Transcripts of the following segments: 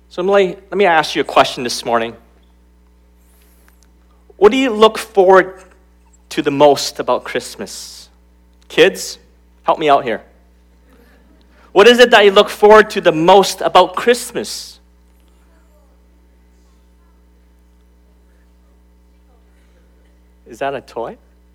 So let me ask you a question this morning. What do you look forward to the most about Christmas? Kids, help me out here. What is it that you look forward to the most about Christmas? Is that a toy?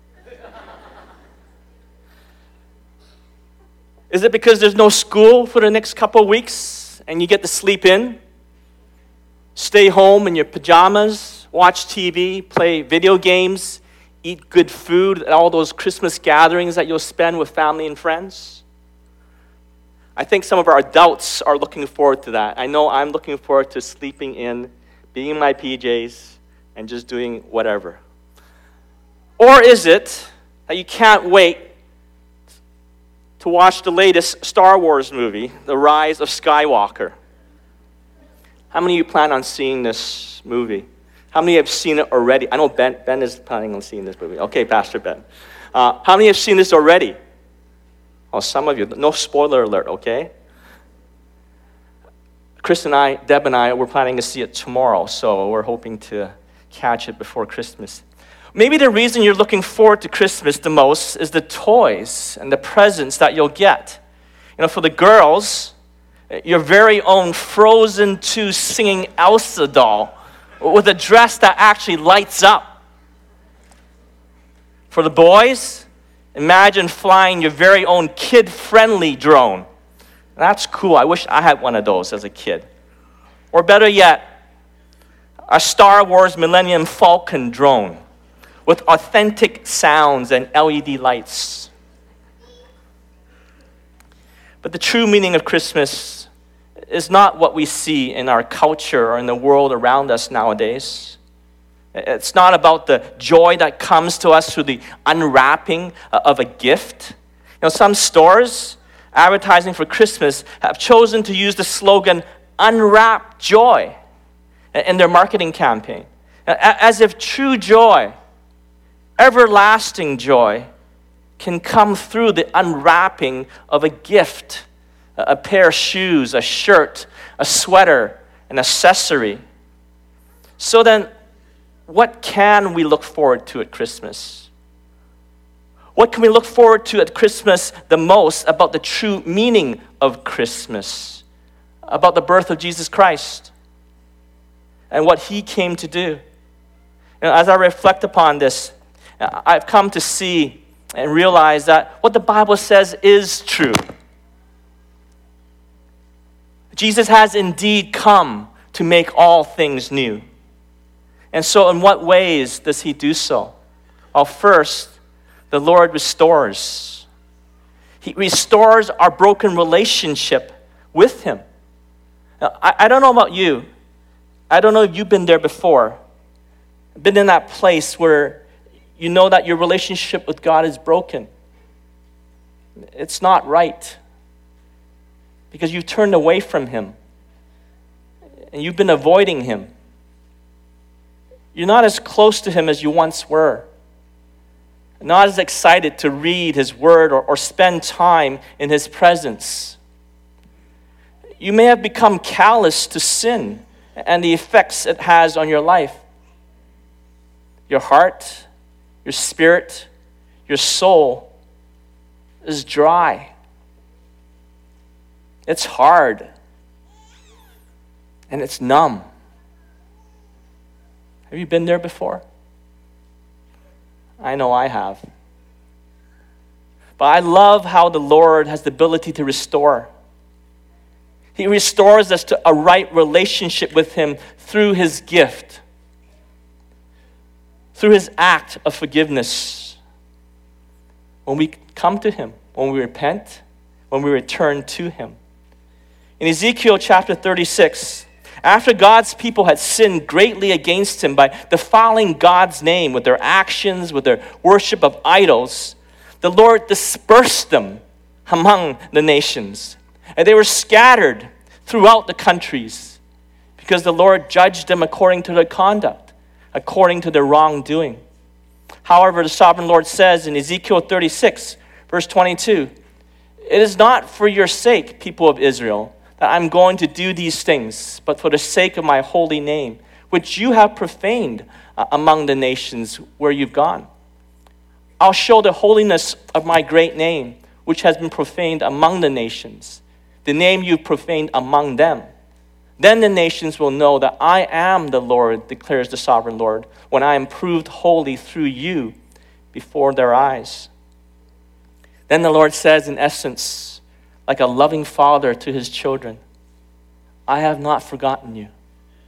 Is it because there's no school for the next couple of weeks and you get to sleep in? Stay home in your pajamas, watch TV, play video games, eat good food at all those Christmas gatherings that you'll spend with family and friends? I think some of our adults are looking forward to that. I know I'm looking forward to sleeping in, being in my PJs, and just doing whatever. Or is it that you can't wait to watch the latest Star Wars movie, The Rise of Skywalker? How many of you plan on seeing this movie? How many have seen it already? I know Ben is planning on seeing this movie. Okay, Pastor Ben. How many have seen this already? Oh, some of you. No spoiler alert, okay? Deb and I, we're planning to see it tomorrow, so we're hoping to catch it before Christmas. Maybe the reason you're looking forward to Christmas the most is the toys and the presents that you'll get. For the girls, your very own Frozen 2 singing Elsa doll with a dress that actually lights up. For the boys, imagine flying your very own kid-friendly drone. That's cool. I wish I had one of those as a kid. Or better yet, a Star Wars Millennium Falcon drone with authentic sounds and LED lights. But the true meaning of Christmas is not what we see in our culture or in the world around us nowadays. It's not about the joy that comes to us through the unwrapping of a gift. Some stores advertising for Christmas have chosen to use the slogan, "Unwrap Joy," in their marketing campaign, as if true joy, everlasting joy, can come through the unwrapping of a gift, a pair of shoes, a shirt, a sweater, an accessory. So then, what can we look forward to at Christmas? What can we look forward to at Christmas the most about the true meaning of Christmas, about the birth of Jesus Christ and what He came to do? As I reflect upon this, I've come to see and realize that what the Bible says is true. Jesus has indeed come to make all things new. And so in what ways does He do so? Well, first, the Lord restores. He restores our broken relationship with Him. Now, I don't know about you. I don't know if you've been there before. Been in that place where you know that your relationship with God is broken. It's not right. Because you've turned away from Him. And you've been avoiding Him. You're not as close to Him as you once were. Not as excited to read His Word or spend time in His presence. You may have become callous to sin and the effects it has on your life. Your heart, your spirit, your soul is dry. It's hard. And it's numb. Have you been there before? I know I have. But I love how the Lord has the ability to restore. He restores us to a right relationship with Him through His gift, through His act of forgiveness. When we come to Him, when we repent, when we return to Him. In Ezekiel chapter 36, after God's people had sinned greatly against Him by defiling God's name with their actions, with their worship of idols, the Lord dispersed them among the nations. And they were scattered throughout the countries because the Lord judged them according to their conduct, according to their wrongdoing. However, the sovereign Lord says in Ezekiel 36, verse 22, "It is not for your sake, people of Israel, that I'm going to do these things, but for the sake of my holy name, which you have profaned among the nations where you've gone. I'll show the holiness of my great name, which has been profaned among the nations, the name you've profaned among them. Then the nations will know that I am the Lord, declares the sovereign Lord, when I am proved holy through you before their eyes. Then the Lord says, in essence, like a loving father to his children, I have not forgotten you.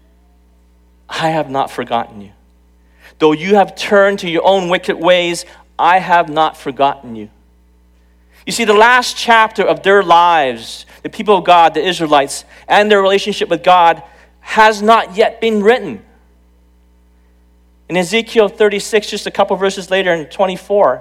I have not forgotten you. Though you have turned to your own wicked ways, I have not forgotten you. You see, the last chapter of their lives, the people of God, the Israelites, and their relationship with God has not yet been written. In Ezekiel 36, just a couple verses later in 24,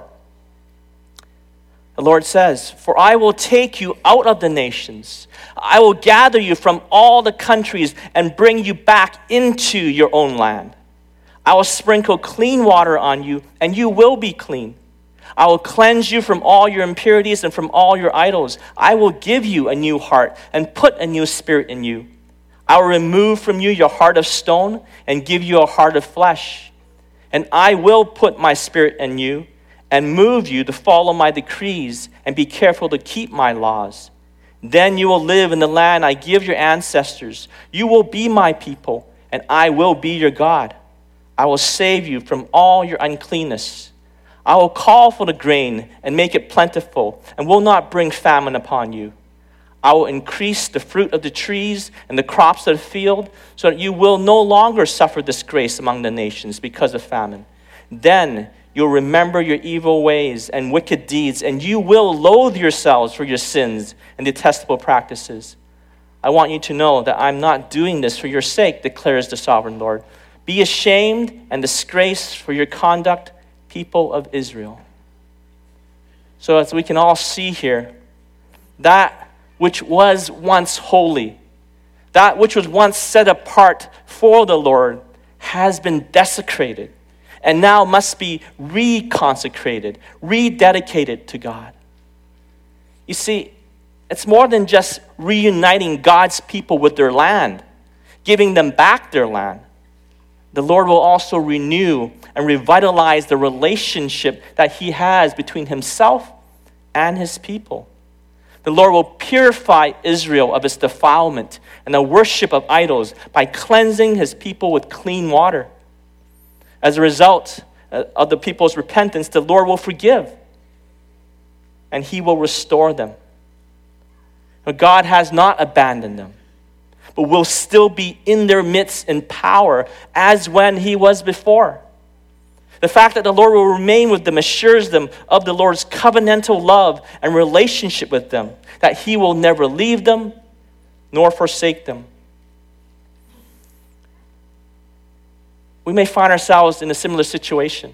the Lord says, for I will take you out of the nations. I will gather you from all the countries and bring you back into your own land. I will sprinkle clean water on you, and you will be clean. I will cleanse you from all your impurities and from all your idols. I will give you a new heart and put a new spirit in you. I will remove from you your heart of stone and give you a heart of flesh. And I will put my spirit in you and move you to follow my decrees and be careful to keep my laws. Then you will live in the land I give your ancestors. You will be my people, and I will be your God. I will save you from all your uncleanness. I will call for the grain and make it plentiful, and will not bring famine upon you. I will increase the fruit of the trees and the crops of the field, so that you will no longer suffer disgrace among the nations because of famine. Then you'll remember your evil ways and wicked deeds, and you will loathe yourselves for your sins and detestable practices. I want you to know that I'm not doing this for your sake, declares the sovereign Lord. Be ashamed and disgraced for your conduct, people of Israel. So as we can all see here, that which was once holy, that which was once set apart for the Lord, has been desecrated and now must be reconsecrated, rededicated to God. You see, it's more than just reuniting God's people with their land, giving them back their land. The Lord will also renew and revitalize the relationship that he has between himself and his people. The Lord will purify Israel of its defilement and the worship of idols by cleansing his people with clean water. As a result of the people's repentance, the Lord will forgive and he will restore them. But God has not abandoned them, but will still be in their midst in power as when he was before. The fact that the Lord will remain with them assures them of the Lord's covenantal love and relationship with them, that he will never leave them nor forsake them. We may find ourselves in a similar situation.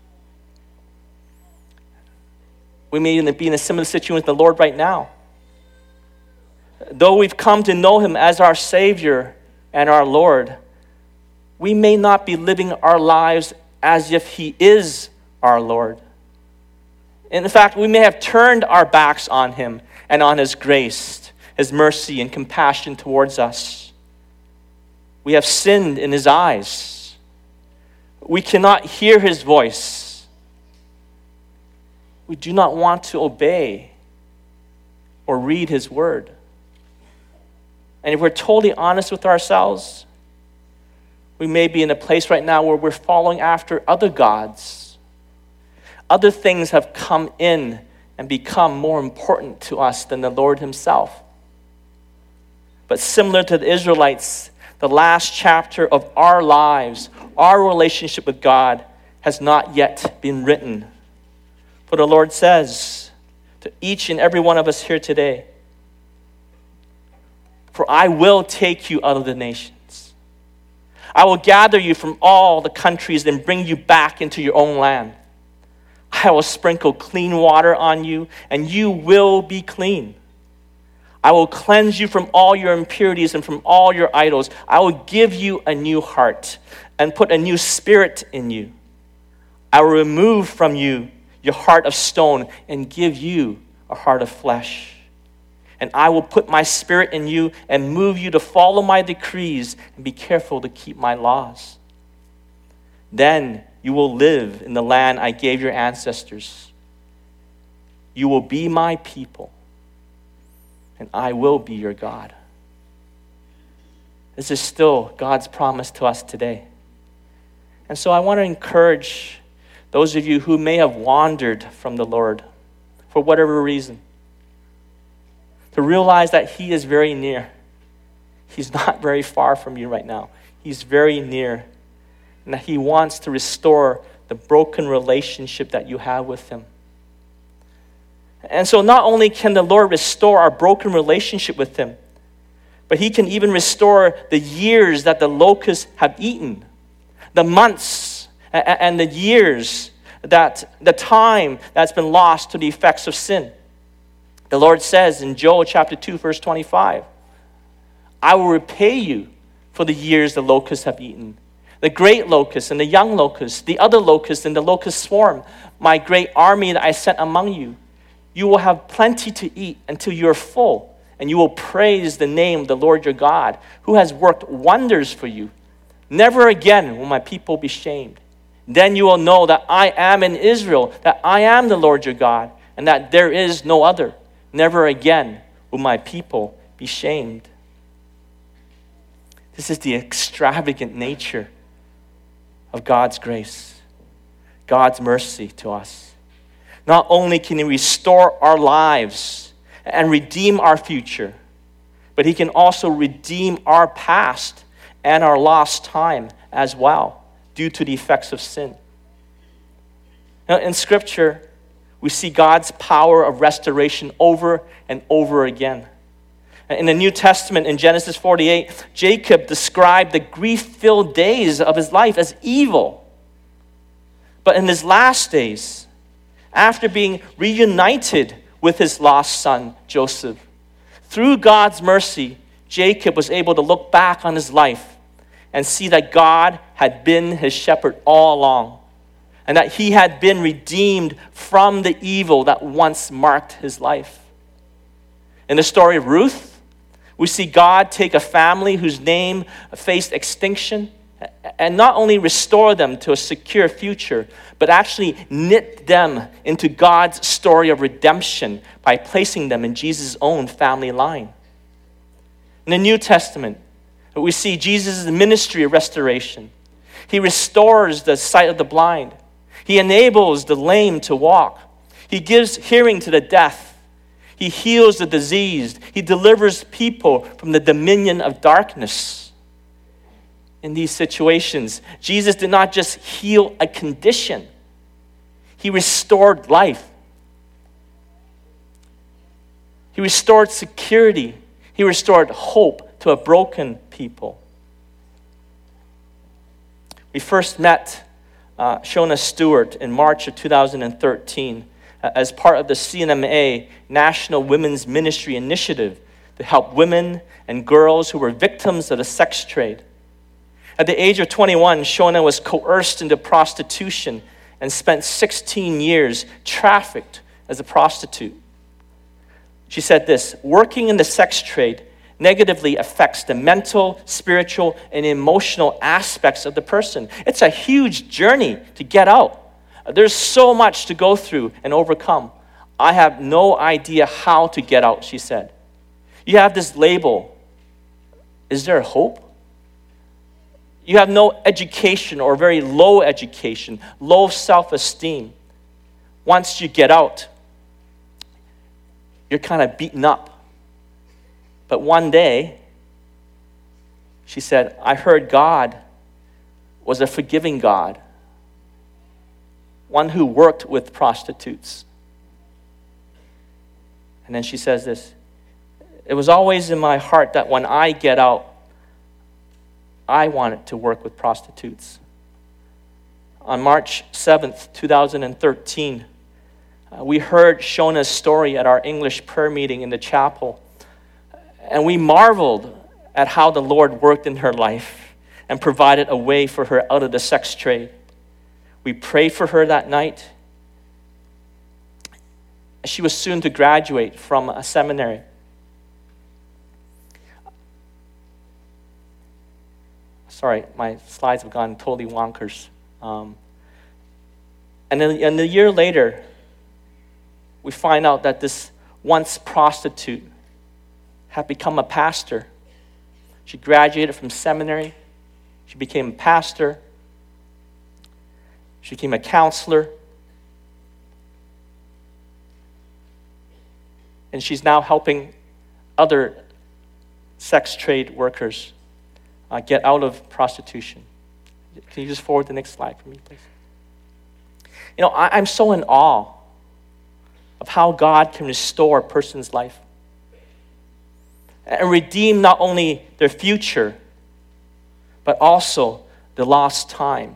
We may even be in a similar situation with the Lord right now. Though we've come to know him as our Savior and our Lord, we may not be living our lives as if he is our Lord. In fact, we may have turned our backs on him and on his grace, his mercy and compassion towards us. We have sinned in his eyes. We cannot hear his voice. We do not want to obey or read his word. And if we're totally honest with ourselves, we may be in a place right now where we're following after other gods. Other things have come in and become more important to us than the Lord himself. But similar to the Israelites, the last chapter of our lives, our relationship with God, has not yet been written. For the Lord says to each and every one of us here today, for I will take you out of the nations. I will gather you from all the countries and bring you back into your own land. I will sprinkle clean water on you, and you will be clean. I will cleanse you from all your impurities and from all your idols. I will give you a new heart and put a new spirit in you. I will remove from you your heart of stone and give you a heart of flesh. and I will put my spirit in you and move you to follow my decrees and be careful to keep my laws. Then you will live in the land I gave your ancestors. You will be my people, and I will be your God. This is still God's promise to us today. And so I want to encourage those of you who may have wandered from the Lord for whatever reason, to realize that He is very near. He's not very far from you right now. He's very near. And that He wants to restore the broken relationship that you have with Him. And so not only can the Lord restore our broken relationship with Him, but He can even restore the years that the locusts have eaten, the months and the years, that the time that's been lost to the effects of sin. The Lord says in Joel chapter 2, verse 25, I will repay you for the years the locusts have eaten. The great locust and the young locust, the other locust and the locust swarm, my great army that I sent among you. You will have plenty to eat until you are full, and you will praise the name of the Lord your God, who has worked wonders for you. Never again will my people be shamed. Then you will know that I am in Israel, that I am the Lord your God, and that there is no other. Never again will my people be shamed. This is the extravagant nature of God's grace, God's mercy to us. Not only can He restore our lives and redeem our future, but He can also redeem our past and our lost time as well, due to the effects of sin. Now, in Scripture, we see God's power of restoration over and over again. In the New Testament, in Genesis 48, Jacob described the grief-filled days of his life as evil. But in his last days, after being reunited with his lost son, Joseph, through God's mercy, Jacob was able to look back on his life and see that God had been his shepherd all along, and that he had been redeemed from the evil that once marked his life. In the story of Ruth, we see God take a family whose name faced extinction and not only restore them to a secure future, but actually knit them into God's story of redemption by placing them in Jesus' own family line. In the New Testament, we see Jesus' ministry of restoration. He restores the sight of the blind. He enables the lame to walk. He gives hearing to the deaf. He heals the diseased. He delivers people from the dominion of darkness. In these situations, Jesus did not just heal a condition. He restored life. He restored security. He restored hope to a broken people. We first met Shona Stewart in March of 2013 as part of the CNMA National Women's Ministry Initiative to help women and girls who were victims of the sex trade. At the age of 21, Shona was coerced into prostitution and spent 16 years trafficked as a prostitute. She said this, working in the sex trade negatively affects the mental, spiritual, and emotional aspects of the person. It's a huge journey to get out. There's so much to go through and overcome. I have no idea how to get out, she said. You have this label. Is there hope? You have no education or very low education, low self-esteem. Once you get out, you're kind of beaten up. But one day, she said, I heard God was a forgiving God, one who worked with prostitutes. And then she says this, it was always in my heart that when I get out, I wanted to work with prostitutes. On March 7th, 2013, we heard Shona's story at our English prayer meeting in the chapel. And we marveled at how the Lord worked in her life and provided a way for her out of the sex trade. We prayed for her that night. She was soon to graduate from a seminary. Sorry, my slides have gone totally wonkers. And then a year later, we find out that this once prostitute had become a pastor. She graduated from seminary. She became a pastor. She became a counselor. And she's now helping other sex trade workers get out of prostitution. Can you just forward the next slide for me, please? You know, I'm so in awe of how God can restore a person's life and redeem not only their future, but also the lost time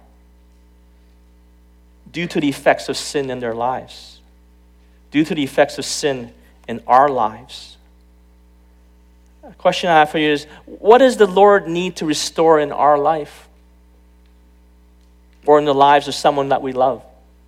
due to the effects of sin in their lives, due to the effects of sin in our lives. A question I have for you is, what does the Lord need to restore in our life or in the lives of someone that we love?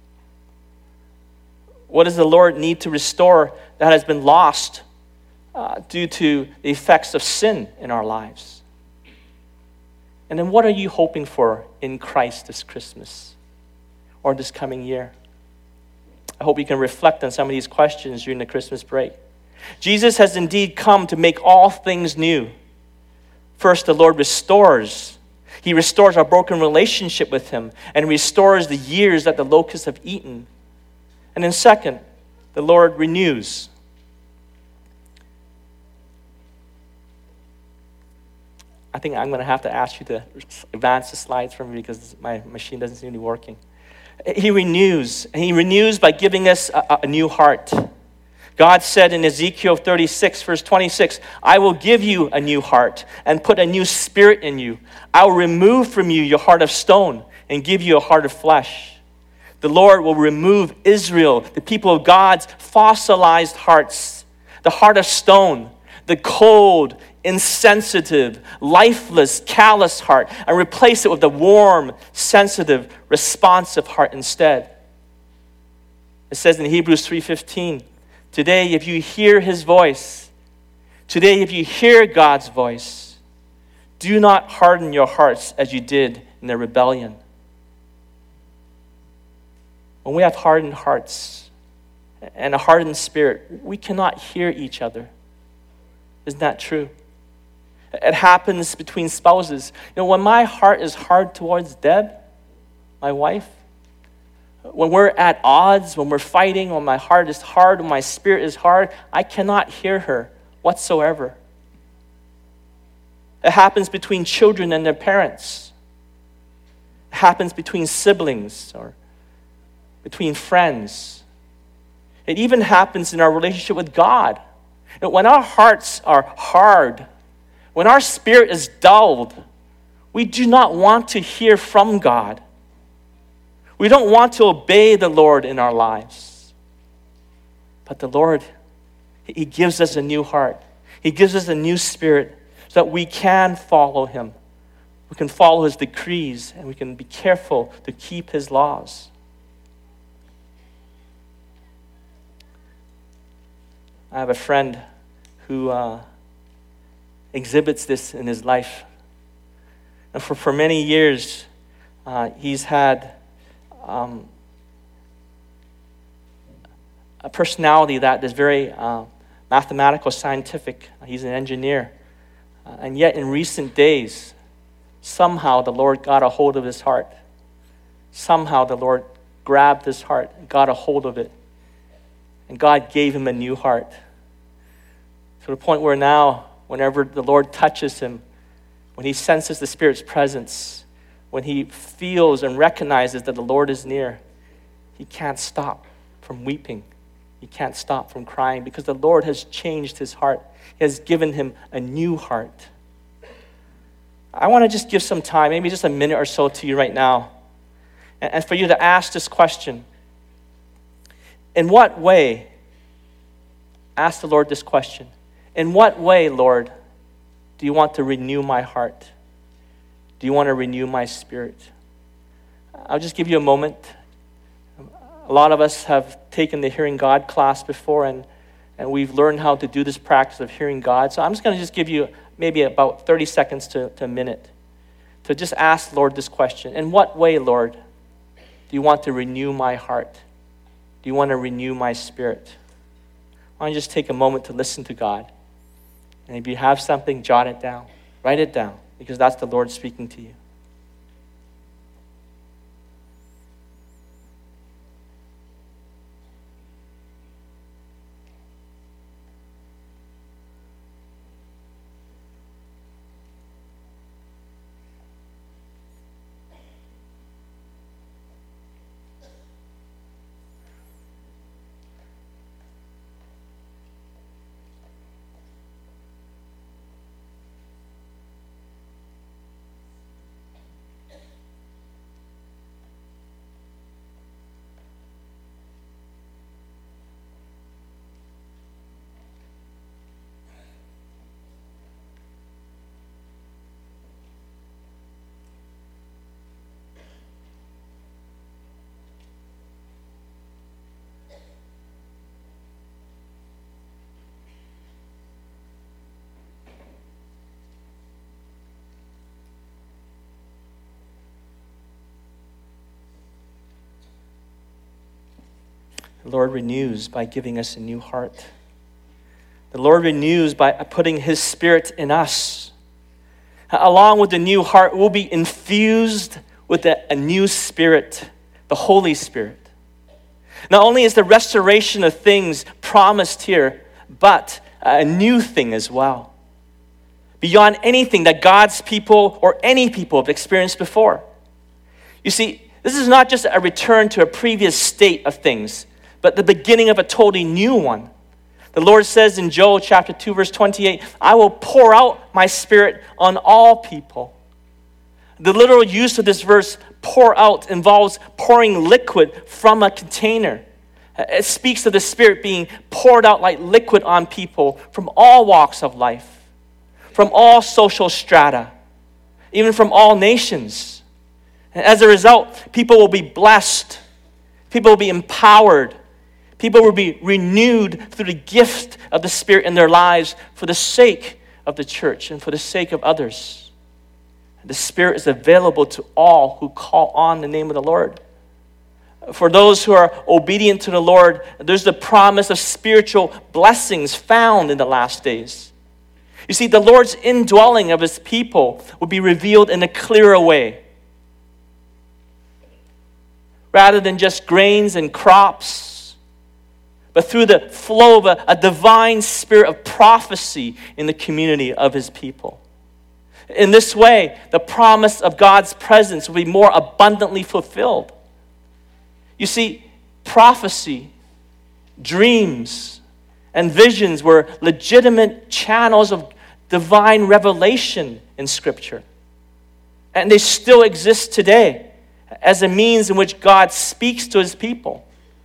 What does the Lord need to restore that has been lost due to the effects of sin in our lives? And then what are you hoping for in Christ this Christmas or this coming year? I hope you can reflect on some of these questions during the Christmas break. Jesus has indeed come to make all things new. First, the Lord restores. He restores our broken relationship with him and restores the years that the locusts have eaten. And then second, the Lord renews. I think I'm going to have to ask you to advance the slides for me because my machine doesn't seem to be working. He renews, and he renews by giving us a new heart. God said in Ezekiel 36, verse 26, I will give you a new heart and put a new spirit in you. I will remove from you your heart of stone and give you a heart of flesh. The Lord will remove Israel, the people of God's fossilized hearts, the heart of stone, the cold, insensitive, lifeless, callous heart, and replace it with a warm, sensitive, responsive heart instead. It says in Hebrews 3:15, today if you hear his voice, today if you hear God's voice, do not harden your hearts as you did in the rebellion. When we have hardened hearts and a hardened spirit, we cannot hear each other. Isn't that true? It happens between spouses. You know, when my heart is hard towards Deb, my wife, when we're at odds, when we're fighting, when my heart is hard, when my spirit is hard, I cannot hear her whatsoever. It happens between children and their parents. It happens between siblings or between friends. It even happens in our relationship with God. You know, when our hearts are hard, when our spirit is dulled, we do not want to hear from God. We don't want to obey the Lord in our lives. But the Lord, he gives us a new heart. He gives us a new spirit so that we can follow him. We can follow his decrees and we can be careful to keep his laws. I have a friend who exhibits this in his life. And for many years, he's had a personality that is very mathematical, scientific. He's an engineer. And yet in recent days, somehow the Lord got a hold of his heart. Somehow the Lord grabbed his heart and got a hold of it. And God gave him a new heart. To the point where now, whenever the Lord touches him, when he senses the Spirit's presence, when he feels and recognizes that the Lord is near, he can't stop from weeping. He can't stop from crying because the Lord has changed his heart. He has given him a new heart. I want to just give some time, maybe just a minute or so to you right now, and for you to ask this question. In what way, ask the Lord this question, in what way, Lord, do you want to renew my heart? Do you want to renew my spirit? I'll just give you a moment. A lot of us have taken the Hearing God class before, and we've learned how to do this practice of hearing God. So I'm just going to just give you maybe about 30 seconds to a minute to just ask Lord this question. In what way, Lord, do you want to renew my heart? Do you want to renew my spirit? Why don't you just take a moment to listen to God? And if you have something, jot it down. Write it down, because that's the Lord speaking to you. The Lord renews by giving us a new heart. The Lord renews by putting His Spirit in us. Along with the new heart, we'll be infused with a new Spirit, the Holy Spirit. Not only is the restoration of things promised here, but a new thing as well. Beyond anything that God's people or any people have experienced before. You see, this is not just a return to a previous state of things, but the beginning of a totally new one. The Lord says in Joel chapter 2, verse 28, I will pour out my Spirit on all people. The literal use of this verse, pour out, involves pouring liquid from a container. It speaks of the Spirit being poured out like liquid on people from all walks of life, from all social strata, even from all nations. And as a result, people will be blessed. People will be empowered. People will be renewed through the gift of the Spirit in their lives for the sake of the church and for the sake of others. The Spirit is available to all who call on the name of the Lord. For those who are obedient to the Lord, there's the promise of spiritual blessings found in the last days. You see, the Lord's indwelling of His people will be revealed in a clearer way. Rather than just grains and crops, but through the flow of a divine spirit of prophecy in the community of His people. In this way, the promise of God's presence will be more abundantly fulfilled. You see, prophecy, dreams, and visions were legitimate channels of divine revelation in Scripture. And they still exist today as a means in which God speaks to His people.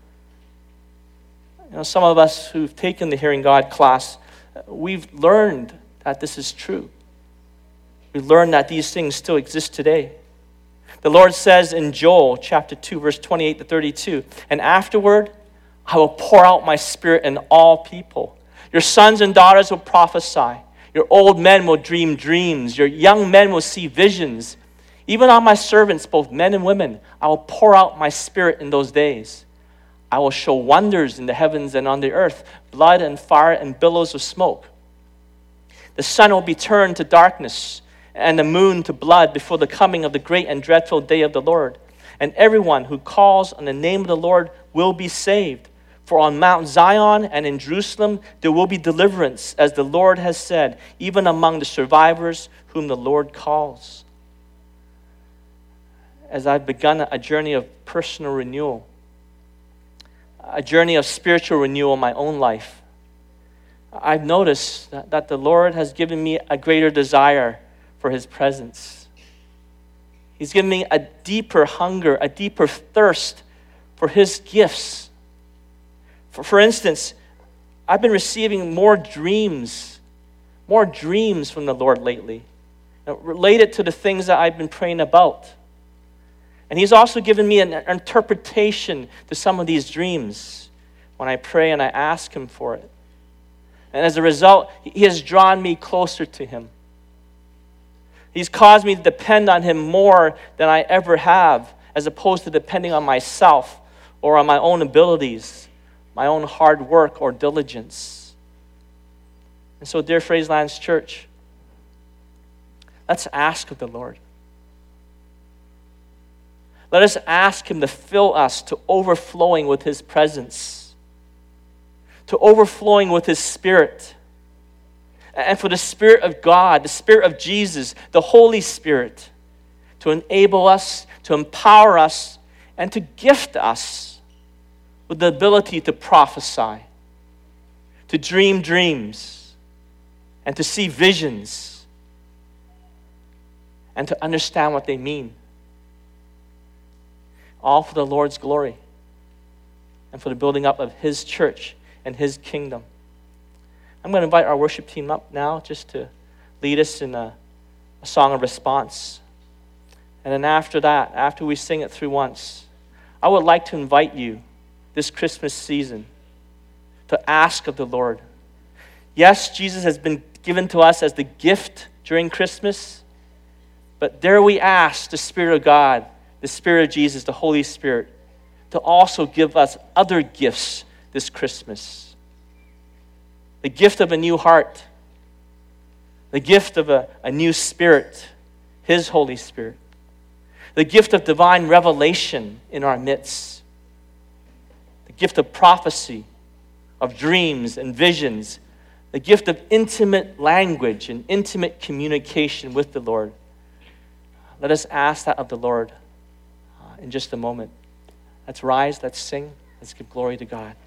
You know, some of us who've taken the Hearing God class, we've learned that this is true. We've learned that these things still exist today. The Lord says in Joel chapter 2, verse 28 to 32, and afterward, I will pour out my Spirit in all people. Your sons and daughters will prophesy. Your old men will dream dreams. Your young men will see visions. Even on my servants, both men and women, I will pour out my Spirit in those days. I will show wonders in the heavens and on the earth, blood and fire and billows of smoke. The sun will be turned to darkness and the moon to blood before the coming of the great and dreadful day of the Lord. And everyone who calls on the name of the Lord will be saved. For on Mount Zion and in Jerusalem there will be deliverance, as the Lord has said, even among the survivors whom the Lord calls. As I've begun a journey of personal renewal, a journey of spiritual renewal in my own life, I've noticed that the Lord has given me a greater desire for His presence. He's given me a deeper hunger, a deeper thirst for His gifts. For instance, I've been receiving more dreams from the Lord lately, related to the things that I've been praying about. And He's also given me an interpretation to some of these dreams when I pray and I ask Him for it. And as a result, He has drawn me closer to Him. He's caused me to depend on him more than I ever have, as opposed to depending on myself or on my own abilities, my own hard work or diligence. And so, dear Fraserlands Church, let's ask of the Lord. Let us ask him to fill us to overflowing with his presence, to overflowing with his Spirit, and for the Spirit of God, the Spirit of Jesus, the Holy Spirit, to enable us, to empower us, and to gift us with the ability to prophesy, to dream dreams, and to see visions, and to understand what they mean. All for the Lord's glory and for the building up of his church and his kingdom. I'm going to invite our worship team up now just to lead us in a song of response. And then after that, after we sing it through once, I would like to invite you this Christmas season to ask of the Lord. Yes, Jesus has been given to us as the gift during Christmas, but dare we ask the Spirit of God, the Spirit of Jesus, the Holy Spirit, to also give us other gifts this Christmas. The gift of a new heart, the gift of a new spirit, his Holy Spirit, the gift of divine revelation in our midst, the gift of prophecy, of dreams and visions, the gift of intimate language and intimate communication with the Lord. Let us ask that of the Lord in just a moment. Let's rise, let's sing, let's give glory to God.